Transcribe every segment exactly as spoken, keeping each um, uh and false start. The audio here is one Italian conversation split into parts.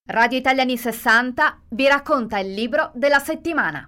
Radio Italia anni sessanta vi racconta il libro della settimana.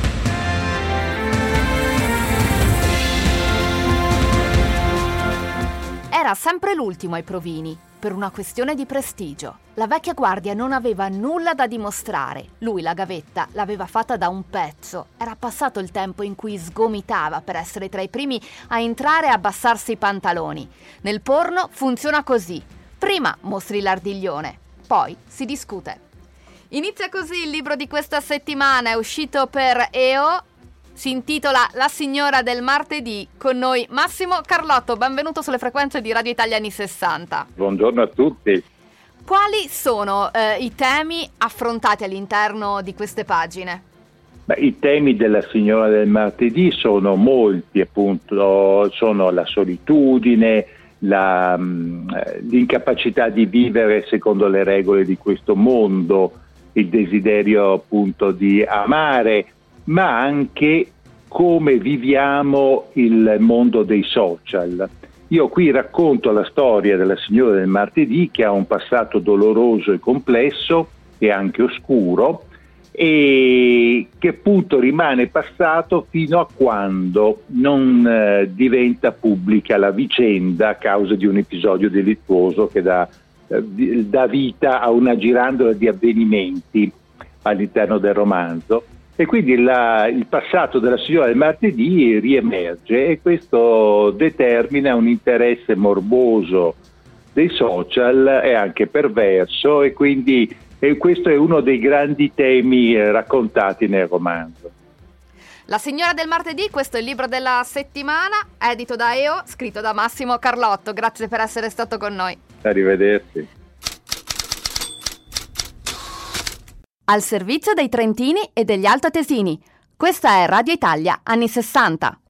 Era sempre l'ultimo ai provini, per una questione di prestigio. La vecchia guardia non aveva nulla da dimostrare. Lui la gavetta l'aveva fatta da un pezzo. Era passato il tempo in cui sgomitava per essere tra i primi a entrare e abbassarsi i pantaloni. Nel porno funziona così. Prima mostri l'ardiglione, poi si discute. Inizia così il libro di questa settimana, è uscito per E O. Si intitola La signora del martedì. Con noi Massimo Carlotto, benvenuto sulle frequenze di Radio Italia anni sessanta. Buongiorno a tutti. Quali sono eh, i temi affrontati all'interno di queste pagine? Beh, i temi della signora del martedì sono molti, appunto, sono la solitudine, la, l'incapacità di vivere secondo le regole di questo mondo, il desiderio appunto di amare, ma anche come viviamo il mondo dei social. Io qui racconto la storia della signora del martedì, che ha un passato doloroso e complesso e anche oscuro, e che appunto rimane passato fino a quando non eh, diventa pubblica la vicenda a causa di un episodio delittuoso che dà, eh, dà vita a una girandola di avvenimenti all'interno del romanzo. E quindi la, il passato della signora del martedì riemerge, e questo determina un interesse morboso dei social e anche perverso, e quindi e questo è uno dei grandi temi eh, raccontati nel romanzo. La signora del martedì, questo è il libro della settimana, edito da E O, scritto da Massimo Carlotto. Grazie per essere stato con noi. Arrivederci. Al servizio dei trentini e degli altoatesini. Questa è Radio Italia anni sessanta.